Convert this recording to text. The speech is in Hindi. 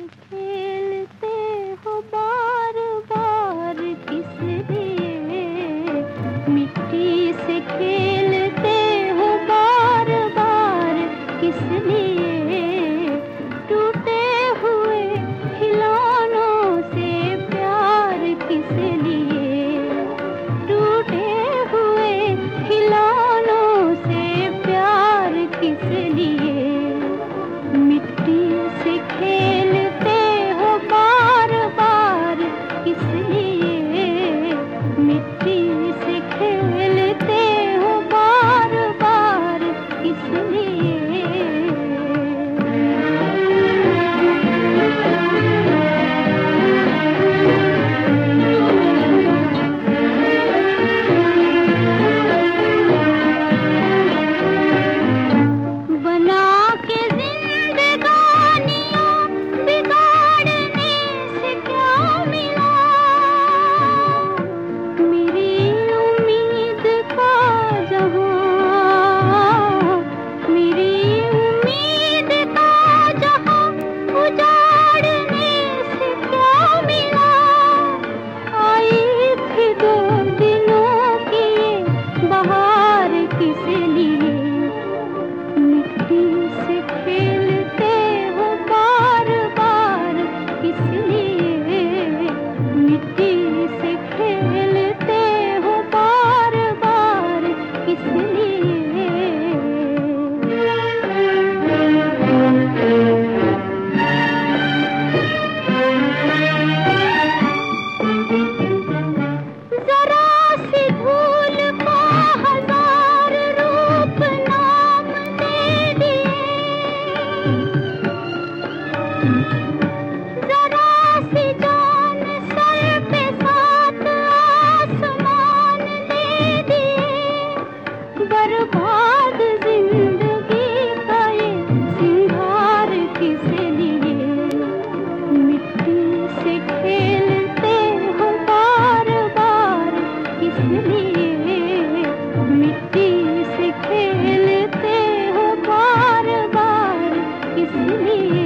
खेलते हो बार बार किस लिए, मिट्टी से खेलते हो बार बार किस लिए, टूटे हुए खिलौनों से प्यार किस लिए, टूटे हुए खिलौनों से प्यार किस लिए, मिट्टी से खेलते हो बार बार किस लिए, मिट्टी से खेलते हो बार बार किस लिए। बना के जिंदगानियां बिगाड़ने से क्या मिला, मेरी उम्मीद का जहां, मेरी उम्मीद का जहां उजाड़ने से क्या मिला, आई थी 2 दिनों की बहार किस लिए, मिट्टी से खेलते हो बार बार किस लिए, मिट्टी से खेलते हो बार बार किस लिए। जरा सी धूल को 1000 रूप नाम दे दिए, जरा सी जान सर पे 7 आसमान दे दिए, बर्बाद जिंदगी का ये सिंगार किस लिए, मिट्टी से खेलते हो बार बार किस लिए, मिट्टी से खेलते हो बार बार किस लिए।